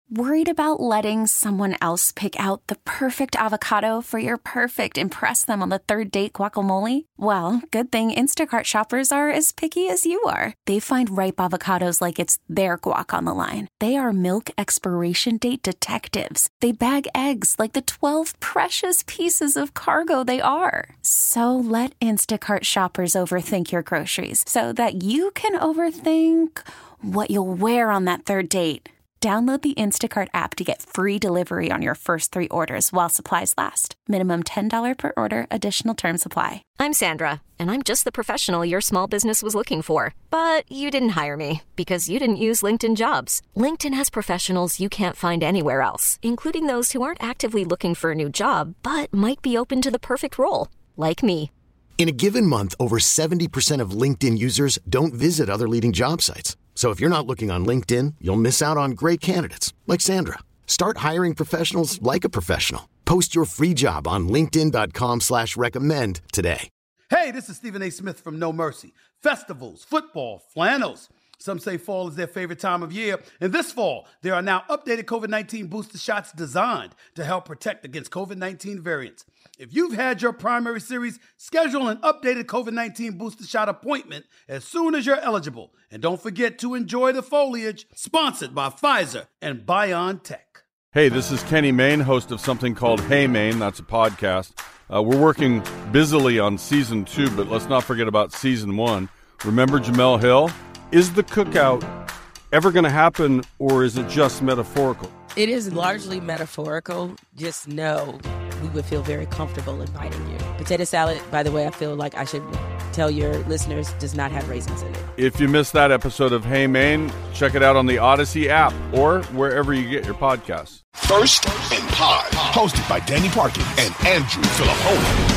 Worried about letting someone else pick out the perfect avocado for your perfect impress them on the third date guacamole? Well, good thing Instacart shoppers are as picky as you are. They find ripe avocados like it's their guac on the line. They are milk expiration date detectives. They bag eggs like the 12 precious pieces of cargo they are. So let Instacart shoppers overthink your groceries so that you can overthink what you'll wear on that third date. Download the Instacart app to get free delivery on your first 3 orders while supplies last. Minimum $10 per order. Additional terms apply. I'm Sandra, and I'm just the professional your small business was looking for. But you didn't hire me because you didn't use LinkedIn Jobs. LinkedIn has professionals you can't find anywhere else, including those who aren't actively looking for a new job, but might be open to the perfect role, like me. In a given month, over 70% of LinkedIn users don't visit other leading job sites. So if you're not looking on LinkedIn, you'll miss out on great candidates like Sandra. Start hiring professionals like a professional. Post your free job on linkedin.com/recommend today. Hey, this is Stephen A. Smith from No Mercy. Festivals, football, flannels. Some say fall is their favorite time of year. And this fall, there are now updated COVID-19 booster shots designed to help protect against COVID-19 variants. If you've had your primary series, schedule an updated COVID-19 booster shot appointment as soon as you're eligible. And don't forget to enjoy the foliage. Sponsored by Pfizer and BioNTech. Hey, this is Kenny Mayne, host of something called Hey Maine. That's a podcast. We're working busily on season 2, but let's not forget about season 1. Remember Jamel Hill? Is the cookout ever going to happen, or is it just metaphorical? It is largely metaphorical. Just know we would feel very comfortable inviting you. Potato salad, by the way, I feel like I should tell your listeners, does not have raisins in it. If you missed that episode of Hey Maine, check it out on the Odyssey app or wherever you get your podcasts. First and Pod, hosted by Danny Parkin and Andrew Filipponi.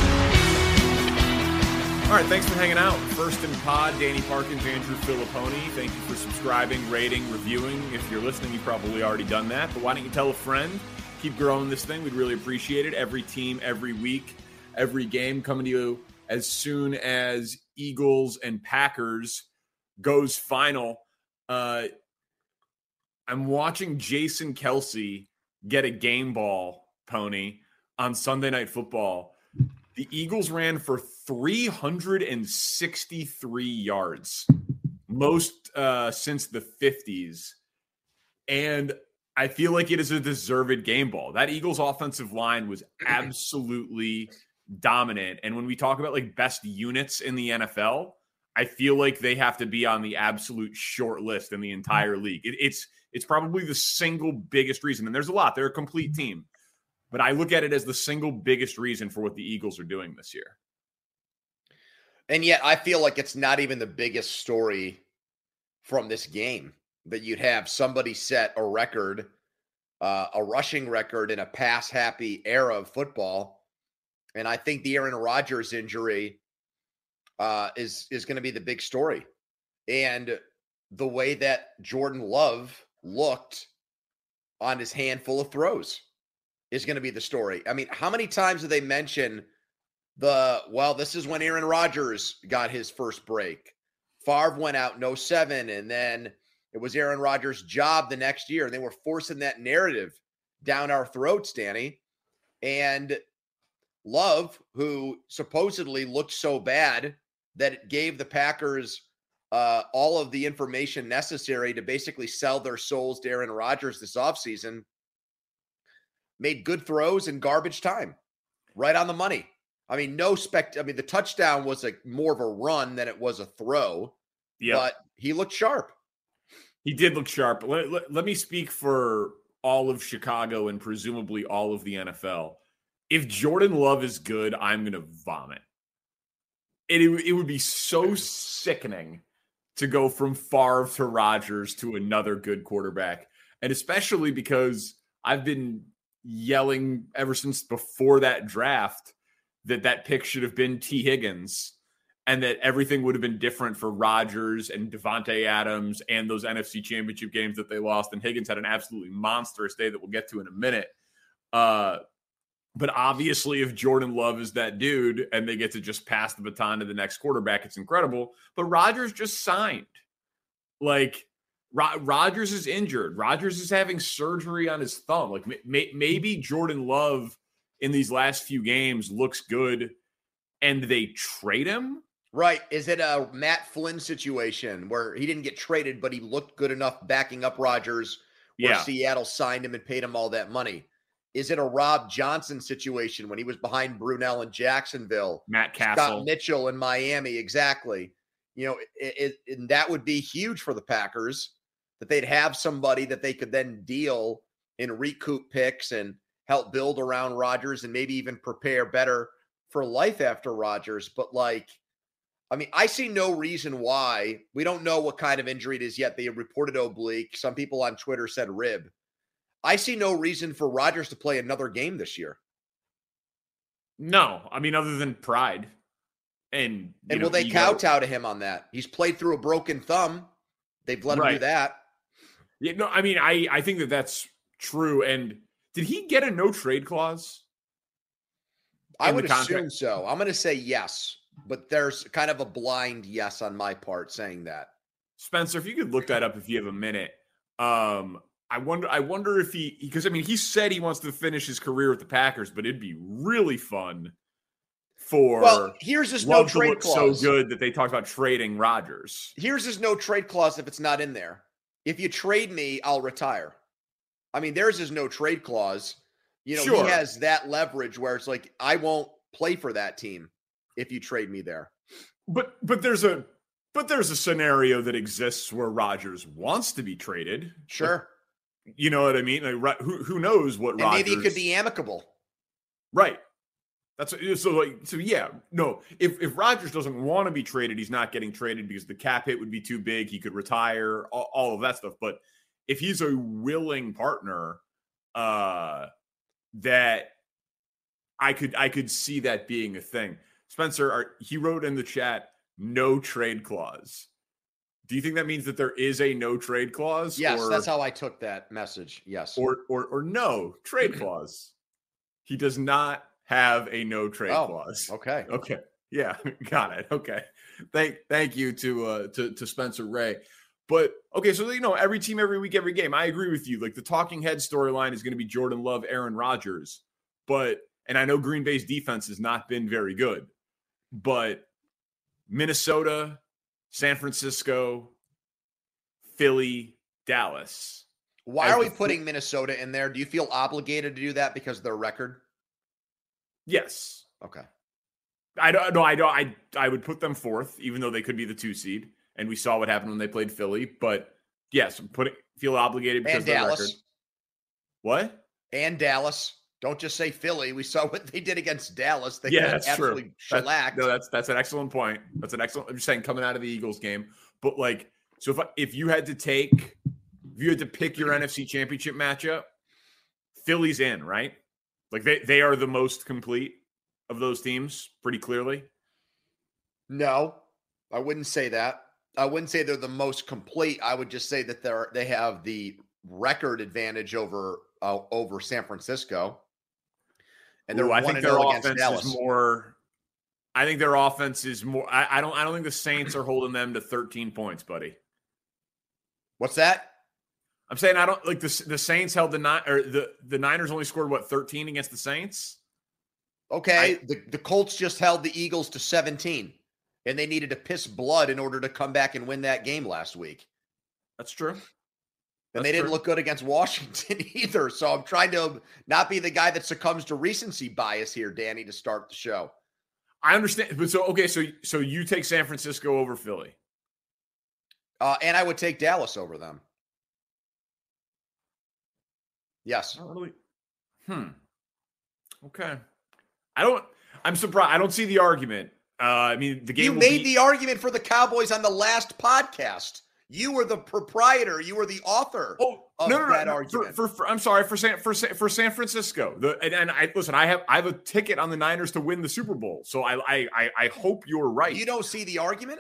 All right, thanks for hanging out. First and Pod, Danny Parkins, Andrew Filipponi. Thank you for subscribing, rating, reviewing. If you're listening, you've probably already done that. But why don't you tell a friend? Keep growing this thing. We'd really appreciate it. Every team, every week, every game coming to you as soon as Eagles and Packers goes final. I'm watching Jason Kelce get a game ball, Pony, on Sunday Night Football. The Eagles ran for 363 yards, most since the 50s. And I feel like it is a deserved game ball. That Eagles offensive line was absolutely dominant. And when we talk about like best units in the NFL, I feel like they have to be on the absolute short list in the entire league. It's probably the single biggest reason. And there's a lot. They're a complete team. But I look at it as the single biggest reason for what the Eagles are doing this year. And yet I feel like it's not even the biggest story from this game, that you'd have somebody set a record, a rushing record in a pass-happy era of football. And I think the Aaron Rodgers injury is going to be the big story. And the way that Jordan Love looked on his handful of throws is going to be the story. I mean, how many times do they mention this is when Aaron Rodgers got his first break. Favre went out in 2007, and then it was Aaron Rodgers' job the next year. They were forcing that narrative down our throats, Danny. And Love, who supposedly looked so bad that it gave the Packers all of the information necessary to basically sell their souls to Aaron Rodgers this offseason, made good throws in garbage time, right on the money. I mean, the touchdown was more of a run than it was a throw, but he looked sharp. He did look sharp. Let me speak for all of Chicago and presumably all of the NFL. If Jordan Love is good, I'm going to vomit. It would be so sickening to go from Favre to Rodgers to another good quarterback. And especially because I've been yelling ever since before that draft that pick should have been T. Higgins and that everything would have been different for Rodgers and Devontae Adams and those NFC Championship games that they lost. And Higgins had an absolutely monstrous day that we'll get to in a minute. But obviously, if Jordan Love is that dude and they get to just pass the baton to the next quarterback, it's incredible. But Rodgers just signed. Like, Rodgers is injured. Rodgers is having surgery on his thumb. Like maybe Jordan Love in these last few games looks good and they trade him. Right. Is it a Matt Flynn situation where he didn't get traded, but he looked good enough backing up Rodgers where Seattle signed him and paid him all that money? Is it a Rob Johnson situation when he was behind Brunell in Jacksonville? Matt Castle. Scott Mitchell in Miami. Exactly. You know, and that would be huge for the Packers, that they'd have somebody that they could then deal and recoup picks and help build around Rodgers and maybe even prepare better for life after Rodgers. But like, I mean, I see no reason why. We don't know what kind of injury it is yet. They reported oblique. Some people on Twitter said rib. I see no reason for Rodgers to play another game this year. No, I mean, other than pride. And will they kowtow to him on that? He's played through a broken thumb. They've let him do that. Yeah, no, I mean, I think that that's true. And did he get a no trade clause? I would assume so. I'm going to say yes, but there's kind of a blind yes on my part saying that. Spencer, if you could look that up if you have a minute. I wonder if because I mean, he said he wants to finish his career with the Packers, but it'd be really fun for here's his Love no trade so clause. good that they talked about trading Rodgers. Here's his no trade clause if it's not in there. If you trade me, I'll retire. I mean, there's his no trade clause. You know, Sure. He has that leverage where it's like, I won't play for that team if you trade me there. But there's a scenario that exists where Rodgers wants to be traded. Sure. Like, you know what I mean? Like, who knows what and Rodgers... maybe it could be amicable. Right. So yeah. No, if Rodgers doesn't want to be traded, he's not getting traded because the cap hit would be too big. He could retire, all of that stuff. But if he's a willing partner, that I could see that being a thing. Spencer, he wrote in the chat, no trade clause. Do you think that means that there is a no trade clause? Yes, that's how I took that message. Yes. Or no trade clause. He does not have a no trade clause. Okay. Okay. Yeah, got it. Okay. Thank you to Spencer Ray. But okay, so every team, every week, every game. I agree with you. Like the talking head storyline is going to be Jordan Love, Aaron Rodgers. And I know Green Bay's defense has not been very good, but Minnesota, San Francisco, Philly, Dallas. Why are we putting Minnesota in there? Do you feel obligated to do that because of their record? Yes. Okay. I would put them fourth, even though they could be the 2 seed. And we saw what happened when they played Philly. But yes, feel obligated because and of their Dallas. record. What? And Dallas. Don't just say Philly. We saw what they did against Dallas. They that's absolutely true. shellacked. That's an excellent point. I'm just saying coming out of the Eagles game. But so if you had to pick your NFC Championship matchup, Philly's in, right? Like they are the most complete of those teams, pretty clearly. No, I wouldn't say that. I wouldn't say they're the most complete. I would just say that they have the record advantage over San Francisco. And they're 1-0 against Dallas. I think their offense is more. I don't think the Saints are holding them to 13 points, buddy. What's that? I'm saying I don't like the Saints held the Niners only scored 13 against the Saints. Okay, the Colts just held the Eagles to 17, and they needed to piss blood in order to come back and win that game last week. That's true. And they didn't look good against Washington either. So I'm trying to not be the guy that succumbs to recency bias here, Danny, to start the show. I understand. But so you take San Francisco over Philly. And I would take Dallas over them. Yes. Not really. Okay. I'm surprised. I don't see the argument. I mean, the game. You made the argument for the Cowboys on the last podcast. You were the proprietor. You were the author of that argument. I'm sorry for San Francisco. I have a ticket on the Niners to win the Super Bowl. So I hope you're right. You don't see the argument?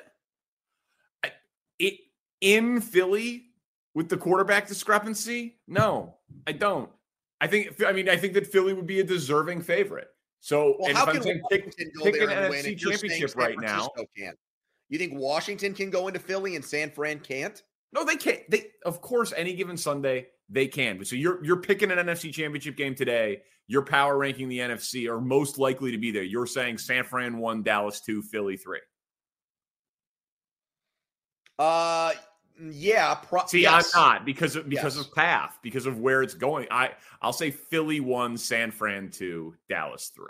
In Philly with the quarterback discrepancy? No, I don't. I think that Philly would be a deserving favorite. So how can Washington go there and win NFC championship right now? You think Washington can go into Philly and San Fran can't? No, they can't. They, of course, any given Sunday, they can. So you're picking an NFC Championship game today. You're power ranking the NFC are most likely to be there. You're saying San Fran 1, Dallas 2, Philly 3. Yeah. Yes. I'm not because of path, because of where it's going. I'll say Philly 1, San Fran 2, Dallas 3.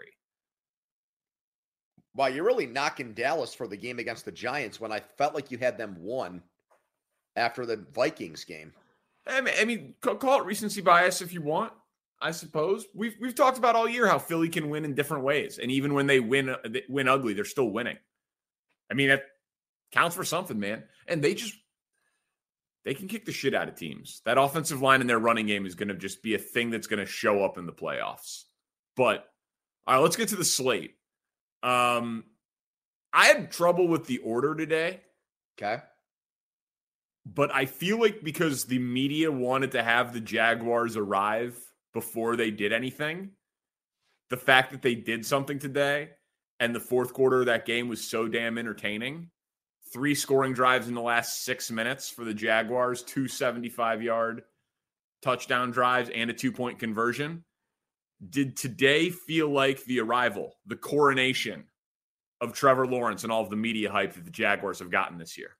Wow, you're really knocking Dallas for the game against the Giants when I felt like you had them 1 after the Vikings game. I mean, call it recency bias if you want, I suppose. We've talked about all year how Philly can win in different ways, and even when they win ugly, they're still winning. I mean, that counts for something, man. And they can kick the shit out of teams. That offensive line in their running game is going to just be a thing that's going to show up in the playoffs. But all right, let's get to the slate. I had trouble with the order today. Okay. But I feel like because the media wanted to have the Jaguars arrive before they did anything, the fact that they did something today and the fourth quarter of that game was so damn entertaining. 3 scoring drives in the last 6 minutes for the Jaguars, 2 75-yard touchdown drives, and a 2-point conversion. Did today feel like the arrival, the coronation of Trevor Lawrence and all of the media hype that the Jaguars have gotten this year?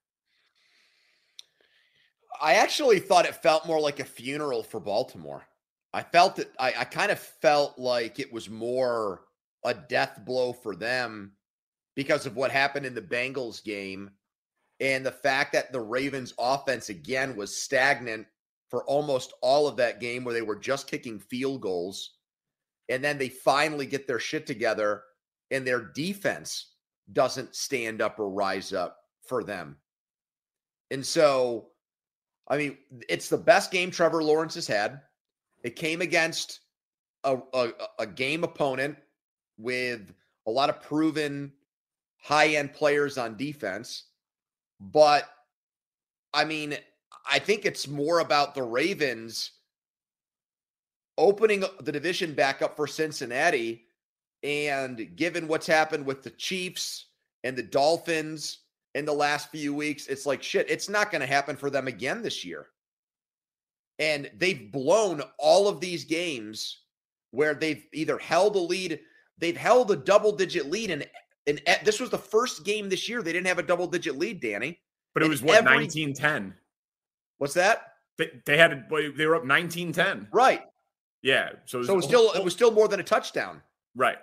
I actually thought it felt more like a funeral for Baltimore. I kind of felt like it was more a death blow for them because of what happened in the Bengals game and the fact that the Ravens offense again was stagnant for almost all of that game where they were just kicking field goals. And then they finally get their shit together and their defense doesn't stand up or rise up for them. And so, I mean, it's the best game Trevor Lawrence has had. It came against a game opponent with a lot of proven high-end players on defense. But, I mean, I think it's more about the Ravens opening the division back up for Cincinnati. And given what's happened with the Chiefs and the Dolphins in the last few weeks, it's like, shit, it's not going to happen for them again this year. And they've blown all of these games where they've either held a lead, they've held a double-digit lead, and this was the first game this year they didn't have a double-digit lead, Danny. But it was, what, 19-10? What's that? They were up 19-10. Right. Yeah. So it was still more than a touchdown. Right.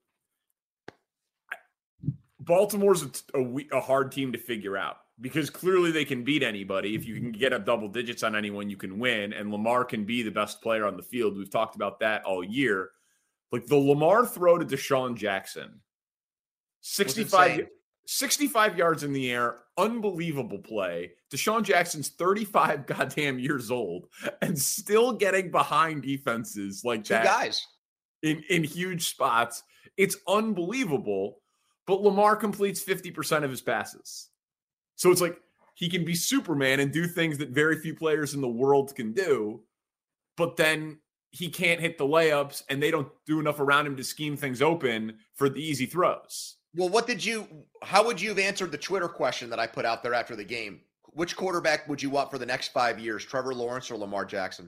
Baltimore's a hard team to figure out because clearly they can beat anybody. If you can get up double digits on anyone, you can win. And Lamar can be the best player on the field. We've talked about that all year. Like the Lamar throw to Deshaun Jackson, 65 yards in the air, unbelievable play. Deshaun Jackson's 35 goddamn years old and still getting behind defenses like that. 2 guys. In huge spots. It's unbelievable. But Lamar completes 50% of his passes. So it's like he can be Superman and do things that very few players in the world can do, but then he can't hit the layups and they don't do enough around him to scheme things open for the easy throws. Well, how would you have answered the Twitter question that I put out there after the game? Which quarterback would you want for the next 5 years, Trevor Lawrence or Lamar Jackson?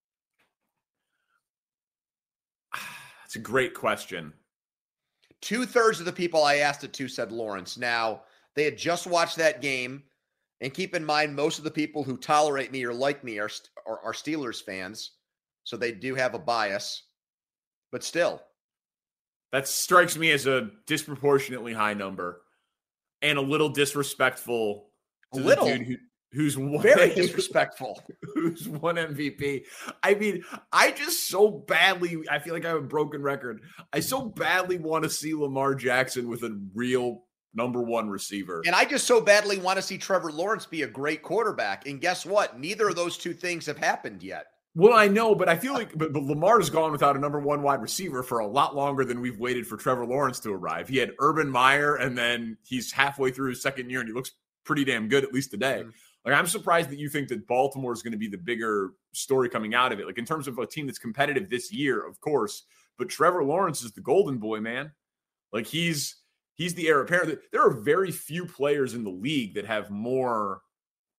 That's a great question. 2/3 of the people I asked it to said Lawrence. Now, they had just watched that game, and keep in mind, most of the people who tolerate me or like me are Steelers fans, so they do have a bias, but still. That strikes me as a disproportionately high number and a little disrespectful to the dude who's very disrespectful. Who's won MVP. I mean, I feel like I have a broken record. I so badly want to see Lamar Jackson with a real number 1 receiver. And I just so badly want to see Trevor Lawrence be a great quarterback. And guess what? Neither of those 2 things have happened yet. Well, I know, but I feel like but Lamar's gone without a number 1 wide receiver for a lot longer than we've waited for Trevor Lawrence to arrive. He had Urban Meyer, and then he's halfway through his second year, and he looks pretty damn good, at least today. Mm-hmm. Like, I'm surprised that you think that Baltimore is going to be the bigger story coming out of it. Like, in terms of a team that's competitive this year, of course, but Trevor Lawrence is the golden boy, man. Like, he's the heir apparent. There are very few players in the league that have more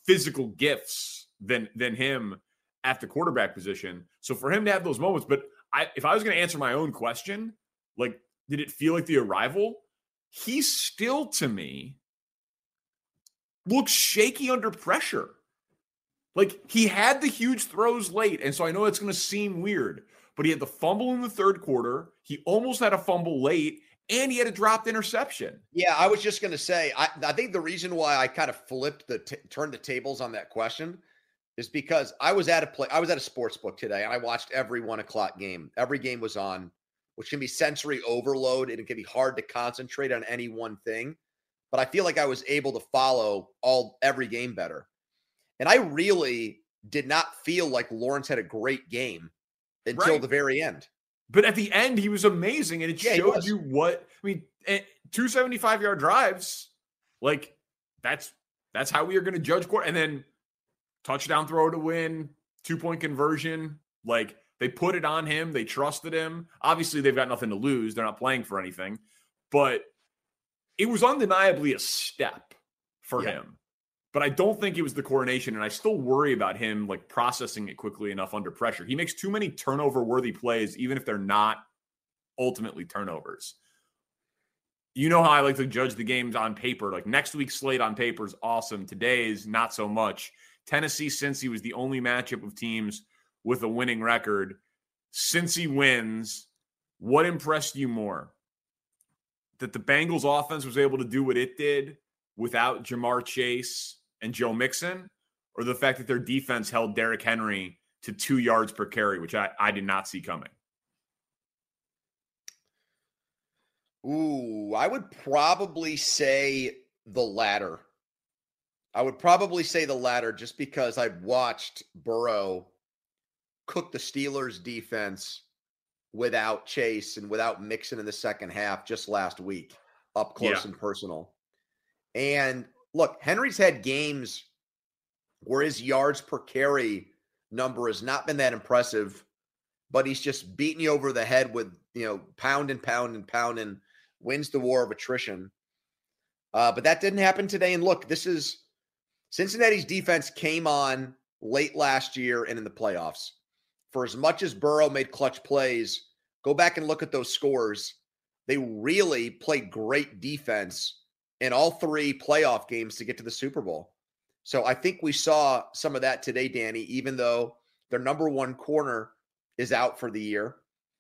physical gifts than him at the quarterback position. So for him to have those moments, but if I was going to answer my own question, like, did it feel like the arrival? He still, to me, looks shaky under pressure. Like, he had the huge throws late, and so I know it's going to seem weird, but he had the fumble in the third quarter. He almost had a fumble late, and he had a dropped interception. Yeah, I was just going to say, I think the reason why I kind of turned the tables on that question is because I was at a sports book today, and I watched every 1:00 game. Every game was on, which can be sensory overload, and it can be hard to concentrate on any one thing. But I feel like I was able to follow every game better. And I really did not feel like Lawrence had a great game until the very end. But at the end, he was amazing, and it showed you what – I mean, 275-yard drives, like, that's how we are going to judge – and then touchdown throw to win, 2-point conversion. Like, they put it on him. They trusted him. Obviously, they've got nothing to lose. They're not playing for anything. But it was undeniably a step for him. But I don't think it was the coronation, and I still worry about him, like, processing it quickly enough under pressure. He makes too many turnover-worthy plays, even if they're not ultimately turnovers. You know how I like to judge the games on paper. Like, next week's slate on paper is awesome. Today's not so much. Tennessee, Cincy was the only matchup of teams with a winning record. Cincy wins. What impressed you more? That the Bengals offense was able to do what it did without Jamar Chase and Joe Mixon, or the fact that their defense held Derrick Henry to 2 yards per carry, which I did not see coming? Ooh, I would probably say the latter. Just because I've watched Burrow cook the Steelers defense without Chase and without Mixon in the second half just last week, up close and personal. And look, Henry's had games where his yards per carry number has not been that impressive, but he's just beating you over the head with, pound and pound and pound, and wins the war of attrition. But that didn't happen today. And look, this is Cincinnati's defense came on late last year and in the playoffs. For as much as Burrow made clutch plays, go back and look at those scores. They really played great defense in all 3 playoff games to get to the Super Bowl. So I think we saw some of that today, Danny, even though their number 1 corner is out for the year.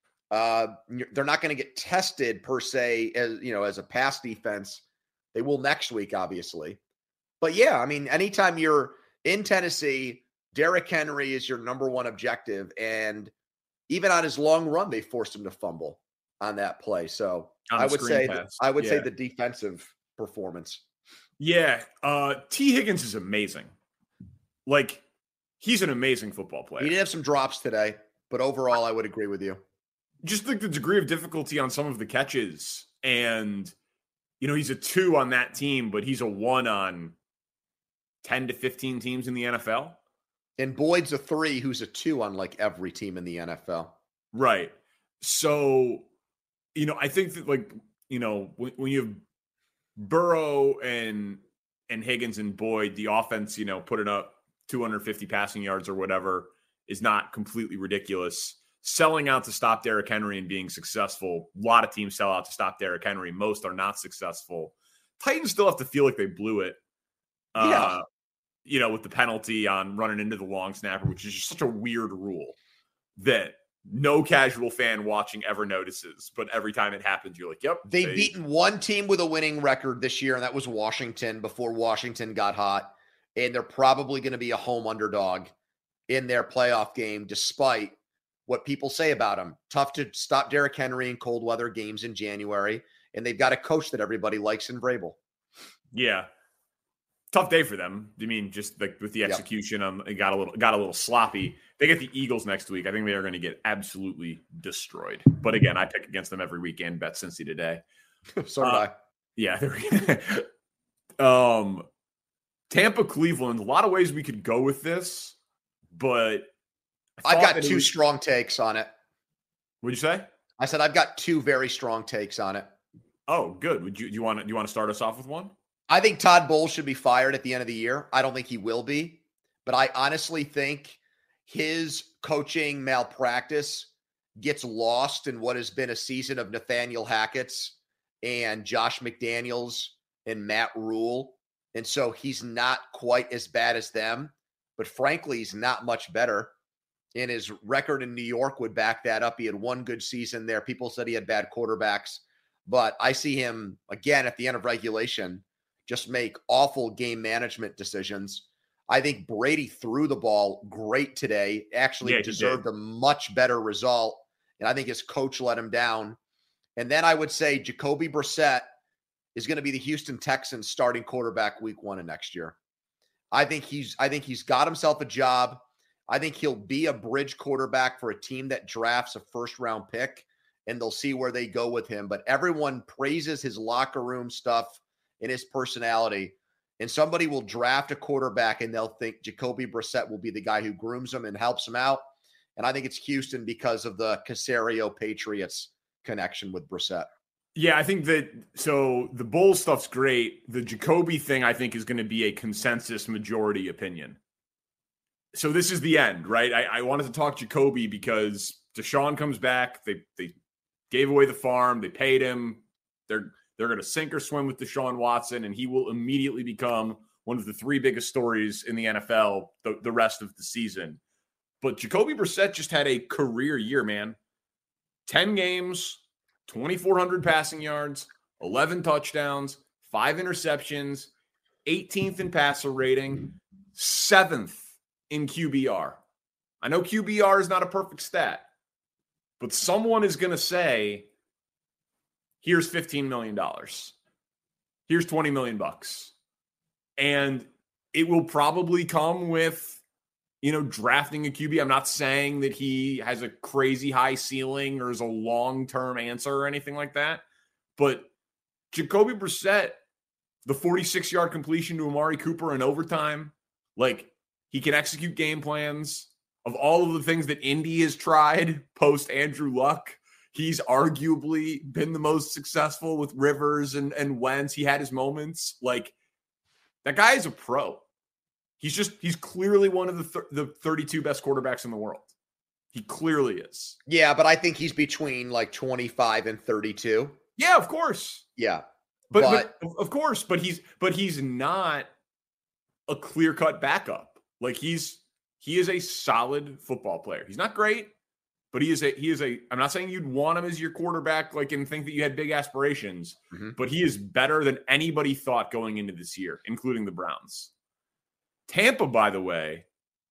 They're not going to get tested per se as a pass defense. They will next week, obviously. But yeah, I mean, anytime you're in Tennessee, Derrick Henry is your number 1 objective. And even on his long run, they forced him to fumble on that play. So I would say the defensive performance. Yeah. T. Higgins is amazing. Like, he's an amazing football player. He did have some drops today, but overall, I would agree with you. Just the degree of difficulty on some of the catches. And, he's a 2 on that team, but he's a 1 on 10 to 15 teams in the NFL. And Boyd's a 3 who's a 2 on like every team in the NFL. Right. So, I think that, like, when you have Burrow and Higgins and Boyd, the offense, putting up 250 passing yards or whatever is not completely ridiculous. Selling out to stop Derrick Henry and being successful. A lot of teams sell out to stop Derrick Henry. Most are not successful. Titans still have to feel like they blew it. With the penalty on running into the long snapper, which is just such a weird rule that no casual fan watching ever notices. But every time it happens, you're like, yep. They've beaten 1 team with a winning record this year, and that was Washington before Washington got hot. And they're probably going to be a home underdog in their playoff game, despite what people say about them. Tough to stop Derrick Henry in cold weather games in January. And they've got a coach that everybody likes in Vrabel. Yeah. Tough day for them. I mean, just like with the execution, it got a little sloppy. They get the Eagles next week. I think they are going to get absolutely destroyed. But again, I pick against them every weekend. Bet Cincy today. So did I. Yeah. Tampa, Cleveland. A lot of ways we could go with this, but I've got 2 strong takes on it. What'd you say? I said I've got 2 very strong takes on it. Oh, good. Do you want to start us off with one? I think Todd Bowles should be fired at the end of the year. I don't think he will be, but I honestly think his coaching malpractice gets lost in what has been a season of Nathaniel Hackett's and Josh McDaniels and Matt Rule. And so he's not quite as bad as them, but frankly, he's not much better. And his record in New York would back that up. He had one good season there. People said he had bad quarterbacks, but I see him again at the end of regulation just make awful game management decisions. I think Brady threw the ball great today, actually deserved a much better result. And I think his coach let him down. And then I would say Jacoby Brissett is going to be the Houston Texans starting quarterback week 1 of next year. I think he's got himself a job. I think he'll be a bridge quarterback for a team that drafts a first-round pick, and they'll see where they go with him. But everyone praises his locker room stuff and his personality. And somebody will draft a quarterback, and they'll think Jacoby Brissett will be the guy who grooms him and helps him out. And I think it's Houston because of the Caserio Patriots connection with Brissett. Yeah, I think that – so the Bulls stuff's great. The Jacoby thing I think is going to be a consensus majority opinion. So this is the end, right? I wanted to talk Jacoby because Deshaun comes back. They gave away the farm. They paid him. They're going to sink or swim with Deshaun Watson, and he will immediately become one of the 3 biggest stories in the NFL the rest of the season. But Jacoby Brissett just had a career year, man. 10 games, 2,400 passing yards, 11 touchdowns, 5 interceptions, 18th in passer rating, 7th in QBR. I know QBR is not a perfect stat, but someone is going to say, here's $15 million. Here's $20 million. And it will probably come with, drafting a QB. I'm not saying that he has a crazy high ceiling or is a long-term answer or anything like that. But Jacoby Brissett, the 46-yard completion to Amari Cooper in overtime, he can execute game plans. Of all of the things that Indy has tried post Andrew Luck, he's arguably been the most successful with Rivers and Wentz. He had his moments. That guy is a pro. He's clearly one of the 32 best quarterbacks in the world. He clearly is. Yeah, but I think he's between 25 and 32. Yeah, of course. Yeah. But of course, but he's not a clear-cut backup. He is a solid football player. He's not great, but he is a I'm not saying you'd want him as your quarterback and think that you had big aspirations, but he is better than anybody thought going into this year, including the Browns. Tampa, by the way,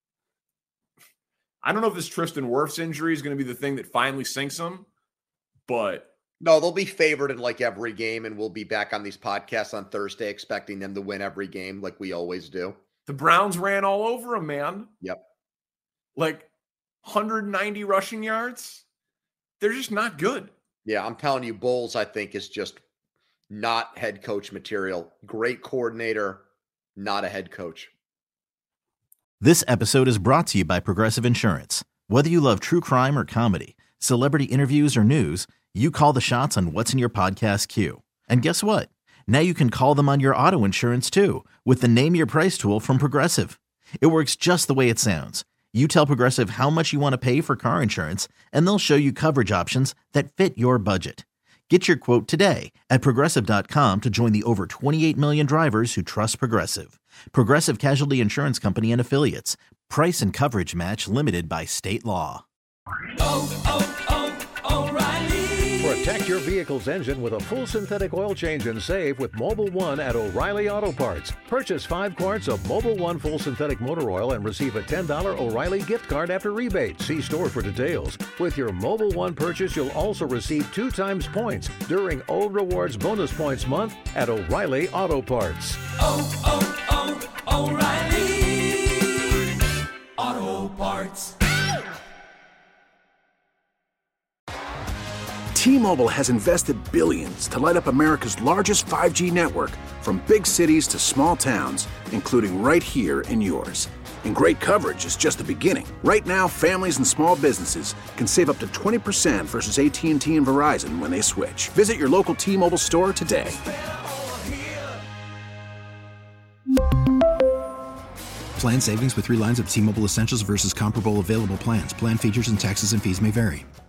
I don't know if this Tristan Wirfs injury is going to be the thing that finally sinks him, but no, they'll be favored in every game, and we'll be back on these podcasts on Thursday expecting them to win every game like we always do. The Browns ran all over him, man. Yep. 190 rushing yards. They're just not good. Yeah, I'm telling you, Bowles, I think, is just not head coach material. Great coordinator, not a head coach. This episode is brought to you by Progressive Insurance. Whether you love true crime or comedy, celebrity interviews or news, you call the shots on what's in your podcast queue. And guess what? Now you can call them on your auto insurance too with the Name Your Price tool from Progressive. It works just the way it sounds. You tell Progressive how much you want to pay for car insurance, and they'll show you coverage options that fit your budget. Get your quote today at Progressive.com to join the over 28 million drivers who trust Progressive. Progressive Casualty Insurance Company and Affiliates. Price and coverage match limited by state law. Protect your vehicle's engine with a full synthetic oil change and save with Mobil 1 at O'Reilly Auto Parts. Purchase 5 quarts of Mobil 1 full synthetic motor oil and receive a $10 O'Reilly gift card after rebate. See store for details. With your Mobil 1 purchase, you'll also receive 2 times points during O Rewards Bonus Points Month at O'Reilly Auto Parts. O'Reilly Auto Parts. T-Mobile has invested billions to light up America's largest 5G network, from big cities to small towns, including right here in yours. And great coverage is just the beginning. Right now, families and small businesses can save up to 20% versus AT&T and Verizon when they switch. Visit your local T-Mobile store today. Plan savings with 3 lines of T-Mobile Essentials versus comparable available plans. Plan features and taxes and fees may vary.